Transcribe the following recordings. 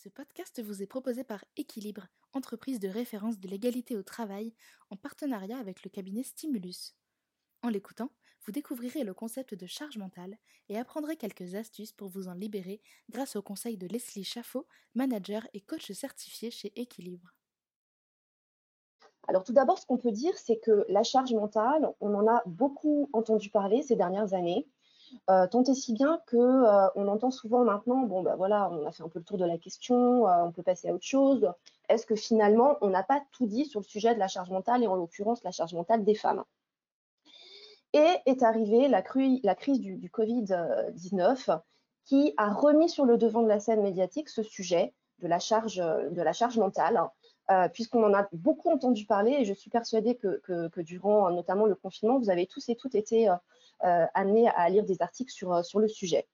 Ce podcast vous est proposé par Équilibre, entreprise de référence de l'égalité au travail, en partenariat avec le cabinet Stimulus. En l'écoutant, vous découvrirez le concept de charge mentale et apprendrez quelques astuces pour vous en libérer grâce au conseil de Leslie Chaffot, manager et coach certifié chez Équilibre. Alors tout d'abord, ce qu'on peut dire, c'est que la charge mentale, on en a beaucoup entendu parler ces dernières années, tant et si bien que, on entend souvent maintenant: «Bon, bah, voilà, on a fait un peu le tour de la question, on peut passer à autre chose». Est-ce que finalement, on n'a pas tout dit sur le sujet de la charge mentale et en l'occurrence la charge mentale des femmes? Et est arrivée la crise du Covid-19 qui a remis sur le devant de la scène médiatique ce sujet de la charge mentale, puisqu'on en a beaucoup entendu parler et je suis persuadée que durant notamment le confinement, vous avez tous et toutes été amenés à lire des articles sur le sujet.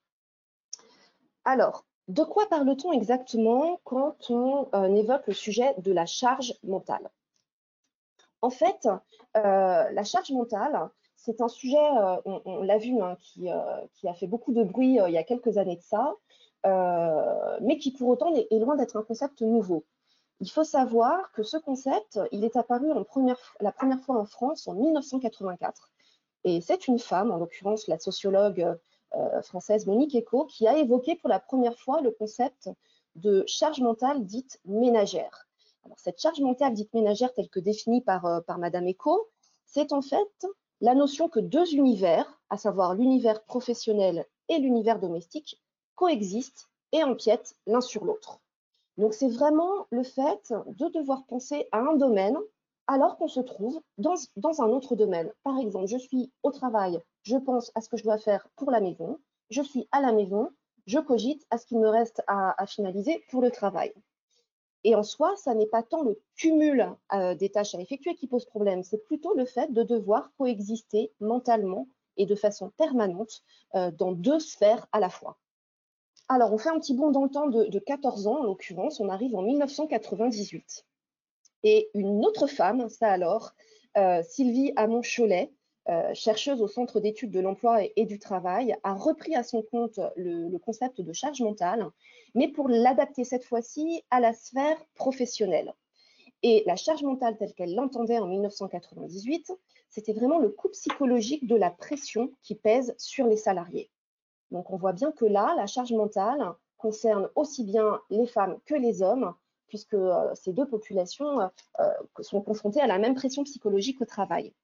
Alors, de quoi parle-t-on exactement quand on évoque le sujet de la charge mentale? En fait, la charge mentale, c'est un sujet, on l'a vu, hein, qui a fait beaucoup de bruit, il y a quelques années de ça, mais qui pour autant est loin d'être un concept nouveau. Il faut savoir que ce concept, il est apparu la première fois en France en 1984 et c'est une femme, en l'occurrence la sociologue, française Monique Eco, qui a évoqué pour la première fois le concept de charge mentale dite ménagère. Alors, cette charge mentale dite ménagère, telle que définie par Madame Eco, c'est en fait la notion que deux univers, à savoir l'univers professionnel et l'univers domestique, coexistent et empiètent l'un sur l'autre. Donc, c'est vraiment le fait de devoir penser à un domaine alors qu'on se trouve dans un autre domaine. Par exemple, je suis au travail, je pense à ce que je dois faire pour la maison, je suis à la maison, je cogite à ce qu'il me reste à finaliser pour le travail. Et en soi, ça n'est pas tant le cumul des tâches à effectuer qui pose problème, c'est plutôt le fait de devoir coexister mentalement et de façon permanente dans deux sphères à la fois. Alors, on fait un petit bond dans le temps de 14 ans, en l'occurrence, on arrive en 1998. Et une autre femme, ça alors, Sylvie Hamon-Cholet, chercheuse au Centre d'études de l'emploi et du travail, a repris à son compte le concept de charge mentale, mais pour l'adapter cette fois-ci à la sphère professionnelle. Et la charge mentale telle qu'elle l'entendait en 1998, c'était vraiment le coût psychologique de la pression qui pèse sur les salariés. Donc on voit bien que là, la charge mentale concerne aussi bien les femmes que les hommes, puisque ces deux populations sont confrontées à la même pression psychologique au travail.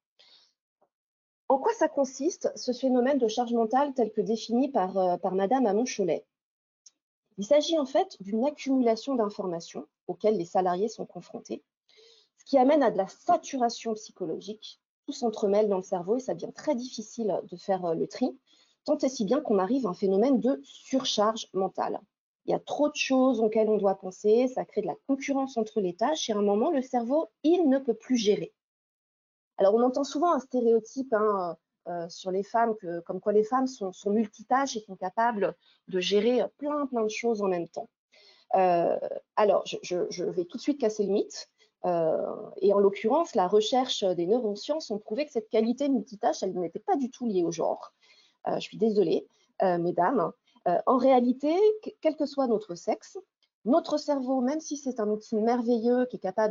En quoi ça consiste, ce phénomène de charge mentale tel que défini par Madame Hamon-Cholet? Il s'agit en fait d'une accumulation d'informations auxquelles les salariés sont confrontés, ce qui amène à de la saturation psychologique. Tout s'entremêle dans le cerveau et ça devient très difficile de faire le tri, tant et si bien qu'on arrive à un phénomène de surcharge mentale. Il y a trop de choses auxquelles on doit penser, ça crée de la concurrence entre les tâches et à un moment, le cerveau, il ne peut plus gérer. Alors, on entend souvent un stéréotype, hein, sur les femmes, comme quoi les femmes sont multitâches et sont capables de gérer plein de choses en même temps. Euh, alors, je vais tout de suite casser le mythe. Et en l'occurrence, la recherche des neurosciences ont prouvé que cette qualité multitâche, elle n'était pas du tout liée au genre. Je suis désolée, mesdames. En réalité, quel que soit notre sexe, notre cerveau, même si c'est un outil merveilleux qui est capable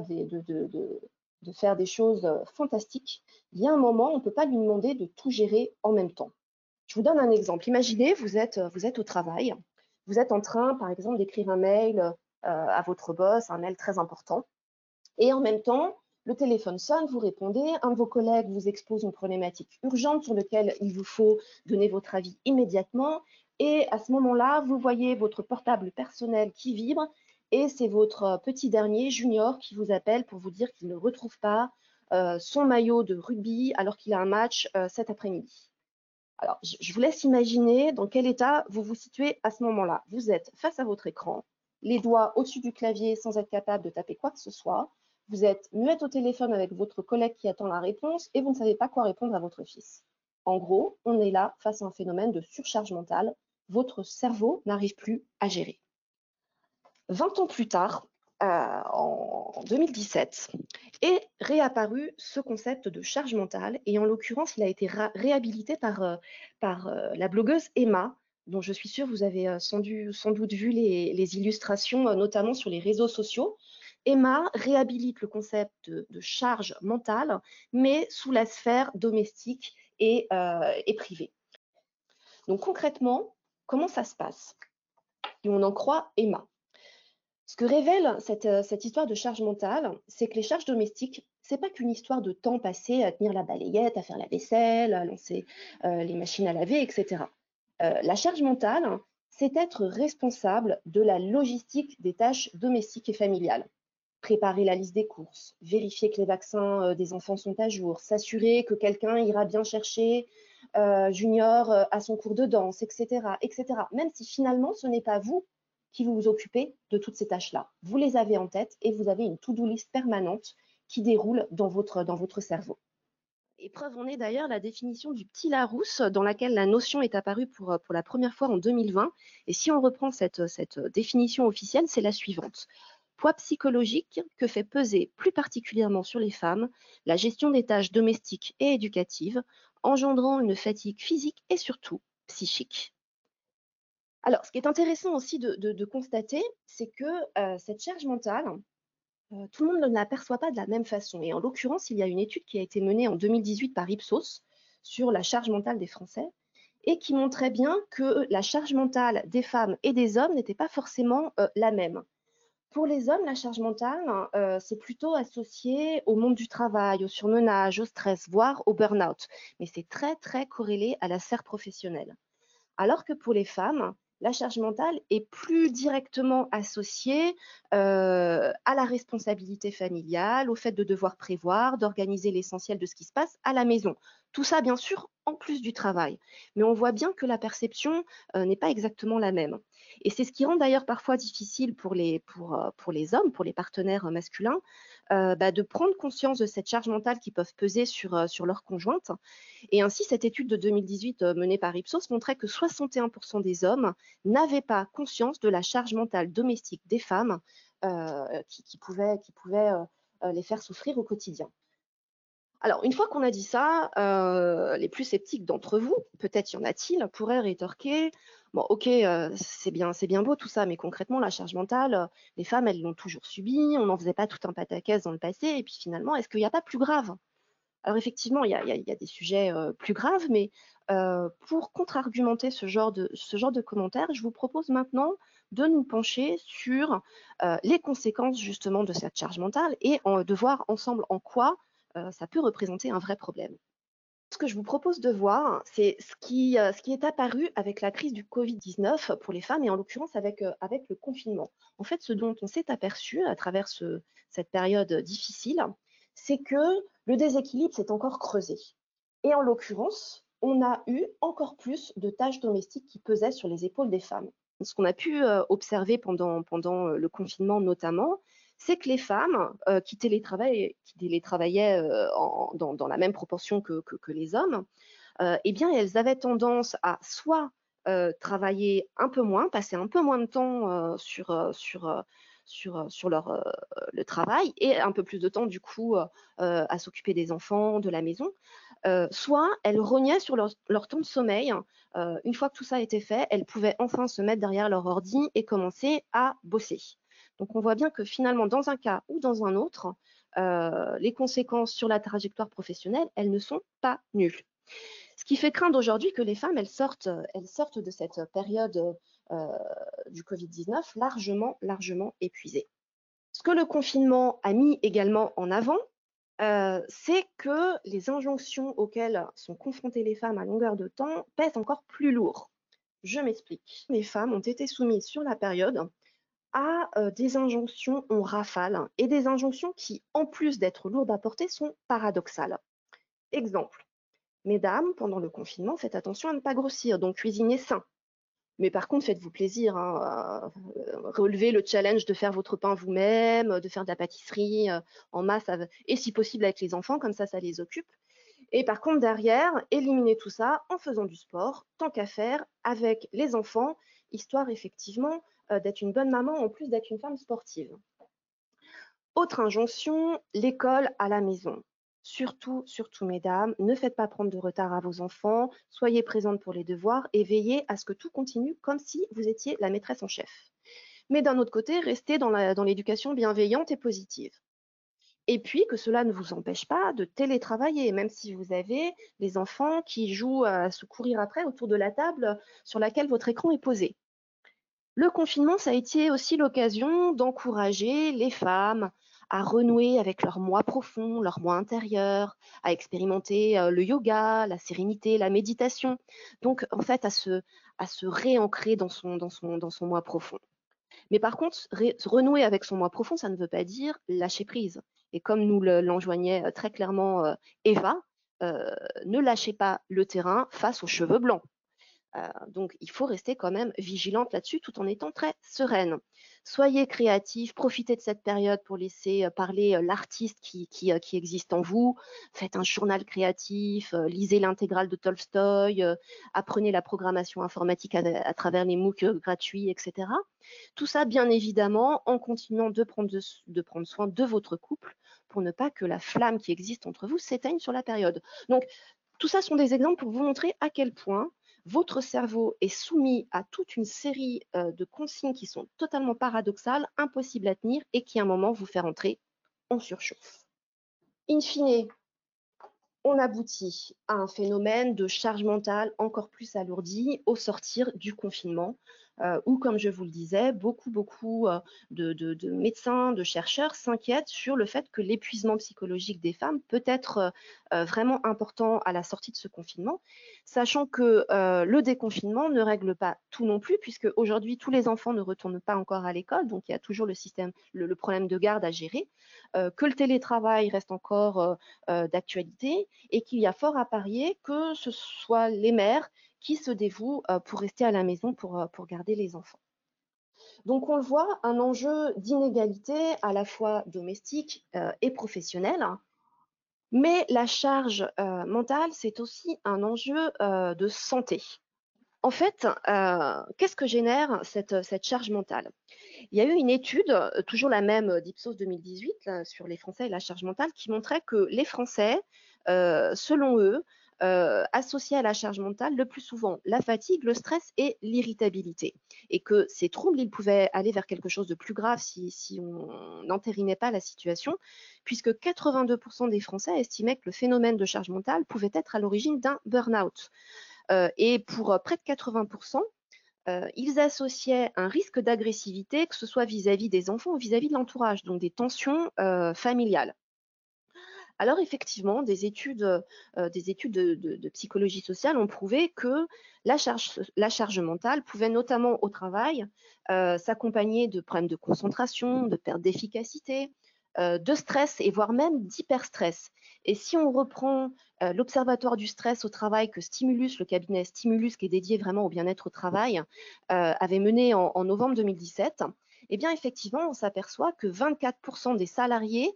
de faire des choses fantastiques, il y a un moment, on ne peut pas lui demander de tout gérer en même temps. Je vous donne un exemple. Imaginez, vous êtes au travail, vous êtes en train, par exemple, d'écrire un mail à votre boss, un mail très important, et en même temps, le téléphone sonne, vous répondez, un de vos collègues vous expose une problématique urgente sur laquelle il vous faut donner votre avis immédiatement, et à ce moment-là, vous voyez votre portable personnel qui vibre, et c'est votre petit dernier, Junior, qui vous appelle pour vous dire qu'il ne retrouve pas son maillot de rugby alors qu'il a un match cet après-midi. Alors, je vous laisse imaginer dans quel état vous vous situez à ce moment-là. Vous êtes face à votre écran, les doigts au-dessus du clavier sans être capable de taper quoi que ce soit. Vous êtes muette au téléphone avec votre collègue qui attend la réponse et vous ne savez pas quoi répondre à votre fils. En gros, on est là face à un phénomène de surcharge mentale. Votre cerveau n'arrive plus à gérer. 20 ans plus tard, en 2017, est réapparu ce concept de charge mentale et en l'occurrence, il a été réhabilité par la blogueuse Emma dont je suis sûre vous avez sans doute vu les illustrations, notamment sur les réseaux sociaux. Emma réhabilite le concept de charge mentale, mais sous la sphère domestique et privée. Donc concrètement, comment ça se passe? Et on en croit Emma. Ce que révèle cette histoire de charge mentale, c'est que les charges domestiques, c'est pas qu'une histoire de temps passé à tenir la balayette, à faire la vaisselle, à lancer les machines à laver, etc. La charge mentale, c'est être responsable de la logistique des tâches domestiques et familiales. Préparer la liste des courses, vérifier que les vaccins des enfants sont à jour, s'assurer que quelqu'un ira bien chercher Junior à son cours de danse, etc., etc. Même si finalement ce n'est pas vous qui vous occupez de toutes ces tâches-là. Vous les avez en tête et vous avez une to-do list permanente qui déroule dans votre cerveau. Et preuve en est d'ailleurs la définition du petit Larousse, dans laquelle la notion est apparue pour la première fois en 2020. Et si on reprend cette définition officielle, c'est la suivante. Poids psychologique que fait peser plus particulièrement sur les femmes la gestion des tâches domestiques et éducatives, engendrant une fatigue physique et surtout psychique. Alors, ce qui est intéressant aussi de constater, c'est que cette charge mentale, tout le monde ne l'aperçoit pas de la même façon. Et en l'occurrence, il y a une étude qui a été menée en 2018 par Ipsos sur la charge mentale des Français et qui montrait bien que la charge mentale des femmes et des hommes n'était pas forcément la même. Pour les hommes, la charge mentale, c'est plutôt associé au monde du travail, au surmenage, au stress, voire au burn-out. Mais c'est très, très corrélé à la sphère professionnelle. Alors que pour les femmes, la charge mentale est plus directement associée à la responsabilité familiale, au fait de devoir prévoir, d'organiser l'essentiel de ce qui se passe à la maison. Tout ça, bien sûr, en plus du travail. Mais on voit bien que la perception n'est pas exactement la même. Et c'est ce qui rend d'ailleurs parfois difficile pour les hommes, pour les partenaires masculins, de prendre conscience de cette charge mentale qui peuvent peser sur leur conjointe. Et ainsi, cette étude de 2018 menée par Ipsos montrait que 61% des hommes n'avaient pas conscience de la charge mentale domestique des femmes qui pouvait les faire souffrir au quotidien. Alors, une fois qu'on a dit ça, les plus sceptiques d'entre vous, peut-être y en a-t-il, pourraient rétorquer: «Bon, OK, c'est bien beau tout ça, mais concrètement, la charge mentale, les femmes, elles l'ont toujours subie, on n'en faisait pas tout un pataquès dans le passé et puis finalement, est-ce qu'il n'y a pas plus grave?» Alors effectivement, il y a des sujets, plus graves, mais pour contre-argumenter ce genre de commentaires, je vous propose maintenant de nous pencher sur, les conséquences justement de cette charge mentale et de voir ensemble en quoi, ça peut représenter un vrai problème. Ce que je vous propose de voir, c'est ce qui est apparu avec la crise du Covid-19 pour les femmes et en l'occurrence avec le confinement. En fait, ce dont on s'est aperçu à travers cette période difficile, c'est que le déséquilibre s'est encore creusé. Et en l'occurrence, on a eu encore plus de tâches domestiques qui pesaient sur les épaules des femmes. Ce qu'on a pu observer pendant le confinement notamment, c'est que les femmes qui télétravaillaient dans la même proportion que les hommes, eh bien, elles avaient tendance à soit travailler un peu moins, passer un peu moins de temps sur le travail et un peu plus de temps du coup à s'occuper des enfants, de la maison, soit elles rognaient sur leur temps de sommeil. Une fois que tout ça était fait, elles pouvaient enfin se mettre derrière leur ordi et commencer à bosser. Donc on voit bien que finalement, dans un cas ou dans un autre, les conséquences sur la trajectoire professionnelle, elles ne sont pas nulles. Ce qui fait craindre aujourd'hui que les femmes, elles sortent de cette période du Covid-19 largement, largement épuisées. Ce que le confinement a mis également en avant, c'est que les injonctions auxquelles sont confrontées les femmes à longueur de temps pèsent encore plus lourd. Je m'explique. Les femmes ont été soumises sur la période à des injonctions en rafale et des injonctions qui, en plus d'être lourdes à porter, sont paradoxales. Exemple: mesdames, pendant le confinement, faites attention à ne pas grossir, donc cuisinez sain. Mais par contre, faites-vous plaisir, hein, relevez le challenge de faire votre pain vous-même, de faire de la pâtisserie en masse et si possible avec les enfants, comme ça les occupe. Et par contre, derrière, éliminez tout ça en faisant du sport, tant qu'à faire, avec les enfants, histoire effectivement d'être une bonne maman en plus d'être une femme sportive. Autre injonction, l'école à la maison. Surtout, surtout, mesdames, ne faites pas prendre de retard à vos enfants, soyez présentes pour les devoirs et veillez à ce que tout continue comme si vous étiez la maîtresse en chef. Mais d'un autre côté, restez dans l'éducation bienveillante et positive. Et puis que cela ne vous empêche pas de télétravailler, même si vous avez les enfants qui jouent à se courir après autour de la table sur laquelle votre écran est posé. Le confinement, ça a été aussi l'occasion d'encourager les femmes à renouer avec leur moi profond, leur moi intérieur, à expérimenter le yoga, la sérénité, la méditation. Donc, en fait, à se réancrer dans son moi profond. Mais par contre, renouer avec son moi profond, ça ne veut pas dire lâcher prise. Et comme nous l'enjoignait très clairement Eva, ne lâchez pas le terrain face aux cheveux blancs. Donc il faut rester quand même vigilante là-dessus tout en étant très sereine. Soyez créatifs, profitez de cette période pour laisser parler l'artiste qui existe en vous. Faites un journal créatif, lisez l'intégrale de Tolstoï, apprenez la programmation informatique à travers les MOOC gratuits, etc. Tout ça, bien évidemment, en continuant de prendre soin de votre couple pour ne pas que la flamme qui existe entre vous s'éteigne sur la période. Donc, tout ça sont des exemples pour vous montrer à quel point votre cerveau est soumis à toute une série de consignes qui sont totalement paradoxales, impossibles à tenir et qui à un moment vous faire entrer en surchauffe. In fine, on aboutit à un phénomène de charge mentale encore plus alourdi au sortir du confinement, où, comme je vous le disais, beaucoup de médecins, de chercheurs s'inquiètent sur le fait que l'épuisement psychologique des femmes peut être vraiment important à la sortie de ce confinement, sachant que le déconfinement ne règle pas tout non plus, puisque aujourd'hui tous les enfants ne retournent pas encore à l'école, donc il y a toujours le problème de garde à gérer, que le télétravail reste encore d'actualité et qu'il y a fort à parier que ce soit les mères qui se dévouent pour rester à la maison pour garder les enfants. Donc on le voit, un enjeu d'inégalité à la fois domestique et professionnelle, mais la charge mentale, c'est aussi un enjeu de santé. En fait, qu'est-ce que génère cette charge mentale? Il y a eu une étude, toujours la même d'Ipsos 2018, là, sur les Français et la charge mentale, qui montrait que les Français, selon eux, associaient à la charge mentale le plus souvent la fatigue, le stress et l'irritabilité. Et que ces troubles, ils pouvaient aller vers quelque chose de plus grave si on n'entérinait pas la situation, puisque 82% des Français estimaient que le phénomène de charge mentale pouvait être à l'origine d'un burn-out. Et pour près de 80%, ils associaient un risque d'agressivité, que ce soit vis-à-vis des enfants ou vis-à-vis de l'entourage, donc des tensions familiales. Alors effectivement, des études de psychologie sociale ont prouvé que la charge mentale pouvait notamment au travail s'accompagner de problèmes de concentration, de perte d'efficacité, de stress et voire même d'hyperstress. Et si on reprend l'Observatoire du stress au travail que Stimulus, le cabinet Stimulus qui est dédié vraiment au bien-être au travail, avait mené en novembre 2017, eh bien effectivement, on s'aperçoit que 24% des salariés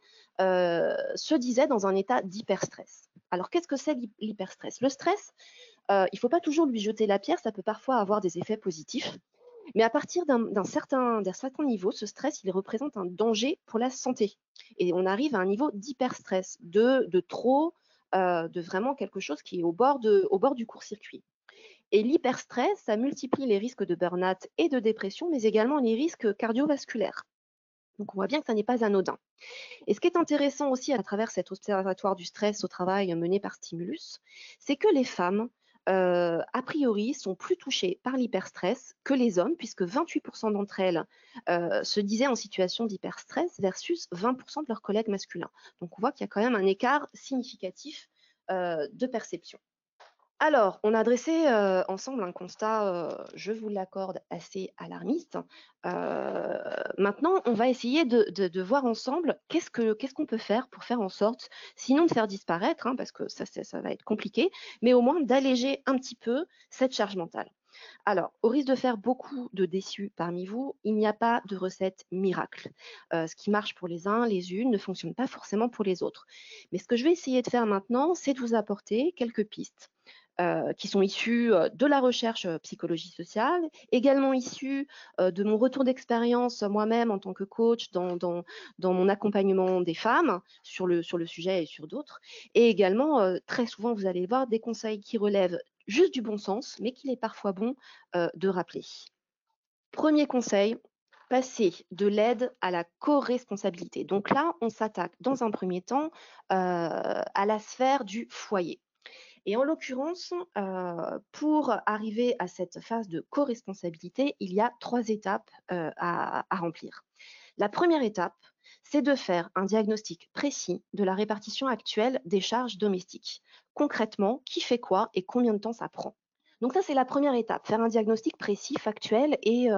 se disaient dans un état d'hyperstress. Alors qu'est-ce que c'est l'hyperstress? Le stress, il ne faut pas toujours lui jeter la pierre, ça peut parfois avoir des effets positifs. Mais à partir d'un certain niveau, ce stress, il représente un danger pour la santé. Et on arrive à un niveau d'hyperstress, de trop, de vraiment quelque chose qui est au bord du court-circuit. Et l'hyperstress, ça multiplie les risques de burn-out et de dépression, mais également les risques cardiovasculaires. Donc on voit bien que ça n'est pas anodin. Et ce qui est intéressant aussi à travers cet observatoire du stress au travail mené par Stimulus, c'est que les femmes, a priori, sont plus touchées par l'hyperstress que les hommes, puisque 28% d'entre elles se disaient en situation d'hyperstress versus 20% de leurs collègues masculins. Donc on voit qu'il y a quand même un écart significatif de perception. Alors, on a dressé ensemble un constat, je vous l'accorde, assez alarmiste. Maintenant, on va essayer de voir ensemble qu'est-ce qu'on peut faire pour faire en sorte, sinon de faire disparaître, hein, parce que ça va être compliqué, mais au moins d'alléger un petit peu cette charge mentale. Alors, au risque de faire beaucoup de déçus parmi vous, il n'y a pas de recette miracle. Ce qui marche pour les uns, les unes, ne fonctionne pas forcément pour les autres. Mais ce que je vais essayer de faire maintenant, c'est de vous apporter quelques pistes qui sont issus, de la recherche, psychologie sociale, également issus, de mon retour d'expérience, moi-même en tant que coach dans mon accompagnement des femmes sur le sujet et sur d'autres, et également, très souvent, vous allez voir des conseils qui relèvent juste du bon sens, mais qu'il est parfois bon, de rappeler. Premier conseil, passer de l'aide à la co-responsabilité. Donc là, on s'attaque dans un premier temps, à la sphère du foyer. Et en l'occurrence, pour arriver à cette phase de co-responsabilité, il y a 3 étapes, à remplir. La première étape, c'est de faire un diagnostic précis de la répartition actuelle des charges domestiques. Concrètement, qui fait quoi et combien de temps ça prend? Donc ça, c'est la première étape, faire un diagnostic précis, factuel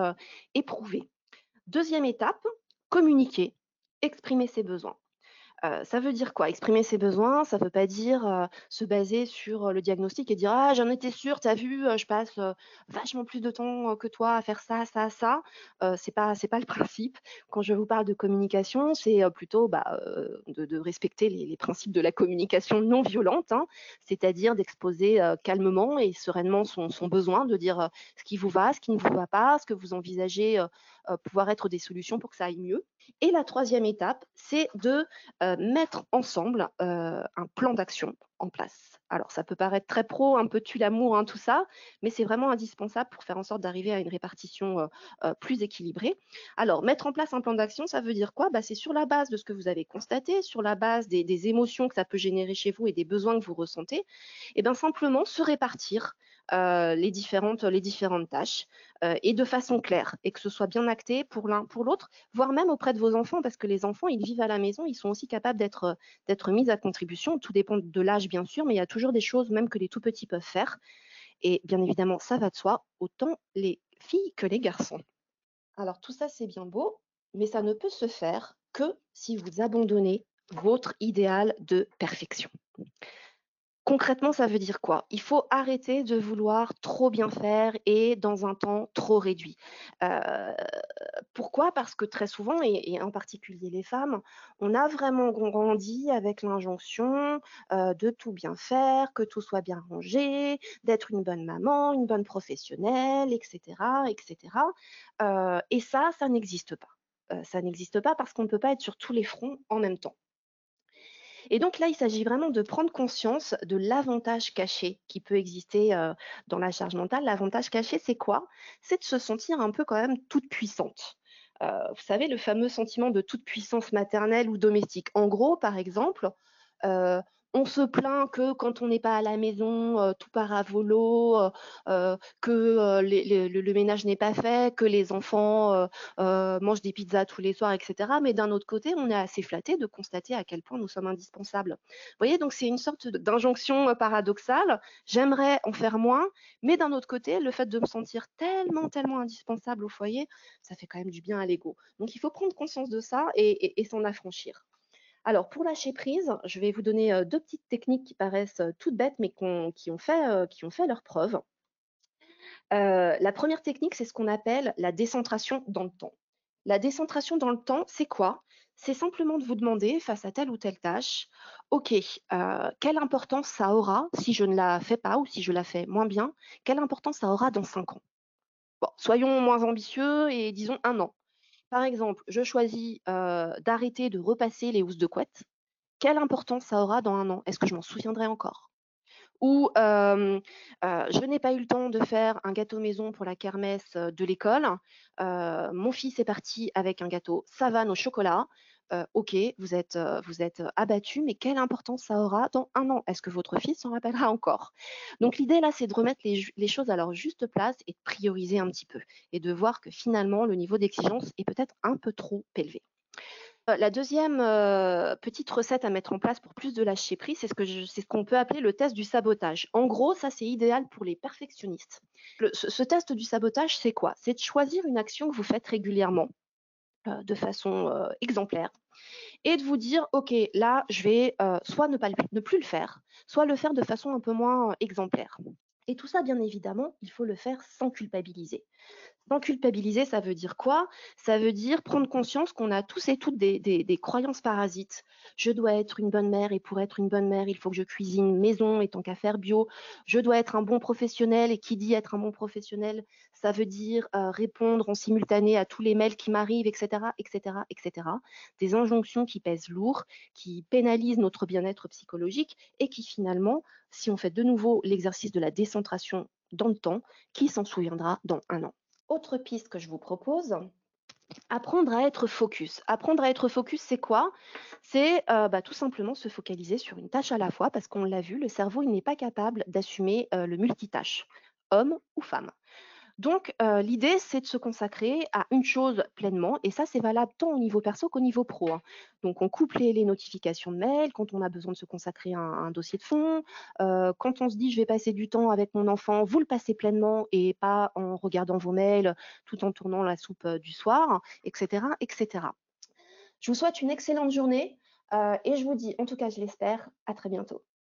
et prouvé. Deuxième étape, communiquer, exprimer ses besoins. Ça veut dire quoi? Exprimer ses besoins, ça veut pas dire, se baser sur, le diagnostic et dire: «Ah, j'en étais sûre, tu as vu, je passe, vachement plus de temps, que toi à faire ça, ça, ça». C'est pas le principe. Quand je vous parle de communication, c'est, plutôt, de respecter les principes de la communication non violente, hein. C'est-à-dire d'exposer, calmement et sereinement son besoin, de dire, ce qui vous va, ce qui ne vous va pas, ce que vous envisagez, pouvoir être des solutions pour que ça aille mieux. Et la troisième étape, c'est de mettre ensemble, un plan d'action en place. Alors ça peut paraître très pro, un peu tue-l'amour, hein, tout ça, mais c'est vraiment indispensable pour faire en sorte d'arriver à une répartition, plus équilibrée. Alors mettre en place un plan d'action, ça veut dire quoi? Bah, c'est sur la base de ce que vous avez constaté, sur la base des émotions que ça peut générer chez vous et des besoins que vous ressentez, et ben, simplement se répartir, les différentes tâches, et de façon claire et que ce soit bien acté pour l'un, pour l'autre, voire même auprès de vos enfants, parce que les enfants, ils vivent à la maison, ils sont aussi capables d'être mis à contribution. Tout dépend de l'âge, bien sûr, mais il y a toujours des choses même que les tout petits peuvent faire, et bien évidemment, ça va de soi, autant les filles que les garçons. Alors tout ça, c'est bien beau, mais ça ne peut se faire que si vous abandonnez votre idéal de perfection. Concrètement, ça veut dire quoi? Il faut arrêter de vouloir trop bien faire et dans un temps trop réduit. Heu, Pourquoi? Parce que très souvent, et en particulier les femmes, on a vraiment grandi avec l'injonction, de tout bien faire, que tout soit bien rangé, d'être une bonne maman, une bonne professionnelle, et cetera, et ça n'existe pas. Ça n'existe pas parce qu'on ne peut pas être sur tous les fronts en même temps. Et donc là, il s'agit vraiment de prendre conscience de l'avantage caché qui peut exister, dans la charge mentale. L'avantage caché, c'est quoi? C'est de se sentir un peu quand même toute puissante. Vous savez, le fameux sentiment de toute puissance maternelle ou domestique. En gros, par exemple, heu, on se plaint que quand on n'est pas à la maison, tout part à volo, que, le ménage n'est pas fait, que les enfants, mangent des pizzas tous les soirs, et cetera. Mais d'un autre côté, on est assez flatté de constater à quel point nous sommes indispensables. Vous voyez? Donc c'est une sorte d'injonction, paradoxale. J'aimerais en faire moins, mais d'un autre côté, le fait de me sentir tellement, tellement indispensable au foyer, ça fait quand même du bien à l'ego. Donc il faut prendre conscience de ça et s'en affranchir. Alors pour lâcher prise, je vais vous donner, 2 petites techniques qui paraissent, toutes bêtes, mais qui ont fait leurs preuves. La première technique, c'est ce qu'on appelle la décentration dans le temps. La décentration dans le temps, c'est quoi? C'est simplement de vous demander, face à telle ou telle tâche: «OK, quelle importance ça aura si je ne la fais pas ou si je la fais moins bien? Quelle importance ça aura dans 5 ans?» Bon, soyons moins ambitieux et disons 1 an. Par exemple, je choisis, d'arrêter de repasser les housses de couette. Quelle importance ça aura dans 1 an? Est-ce que je m'en souviendrai encore? Ou je n'ai pas eu le temps de faire un gâteau maison pour la kermesse, de l'école. Mon fils est parti avec un gâteau Savane au chocolat. OK, vous êtes abattus, mais quelle importance ça aura dans 1 an? Est-ce que votre fils s'en rappellera encore? Donc l'idée là, c'est de remettre les choses à leur juste place et de prioriser un petit peu et de voir que finalement le niveau d'exigence est peut-être un peu trop élevé. La deuxième petite recette à mettre en place pour plus de lâcher prise, c'est ce qu'on peut appeler le test du sabotage. En gros, ça, c'est idéal pour les perfectionnistes. Ce test du sabotage, c'est quoi? C'est de choisir une action que vous faites régulièrement, de façon, exemplaire, et de vous dire: «OK, là, je vais, soit ne plus le faire, soit le faire de façon un peu moins, exemplaire». Et tout ça, bien évidemment, il faut le faire sans culpabiliser. Sans culpabiliser, ça veut dire quoi? Ça veut dire prendre conscience qu'on a tous et toutes des croyances parasites. Je dois être une bonne mère et pour être une bonne mère, il faut que je cuisine maison et tant qu'à faire bio. Je dois être un bon professionnel et qui dit être un bon professionnel, ça veut dire, répondre en simultané à tous les mails qui m'arrivent et cetera, et cetera, et cetera. Des injonctions qui pèsent lourd, qui pénalisent notre bien-être psychologique et qui finalement, si on fait de nouveau l'exercice de la décentration dans le temps, qui s'en souviendra dans 1 an? Autre piste que je vous propose, apprendre à être focus. Apprendre à être focus, c'est quoi? C'est, tout simplement se focaliser sur une tâche à la fois parce qu'on l'a vu, le cerveau, il n'est pas capable d'assumer, le multitâche, homme ou femme. Donc, l'idée, c'est de se consacrer à une chose pleinement et ça, c'est valable tant au niveau perso qu'au niveau pro, hein. Donc on coupe les notifications de mails quand on a besoin de se consacrer à un dossier de fond. Quand on se dit: «Je vais passer du temps avec mon enfant», vous le passez pleinement et pas en regardant vos mails, tout en tournant la soupe, du soir, et cetera, et cetera. Je vous souhaite une excellente journée, et je vous dis, en tout cas je l'espère, à très bientôt.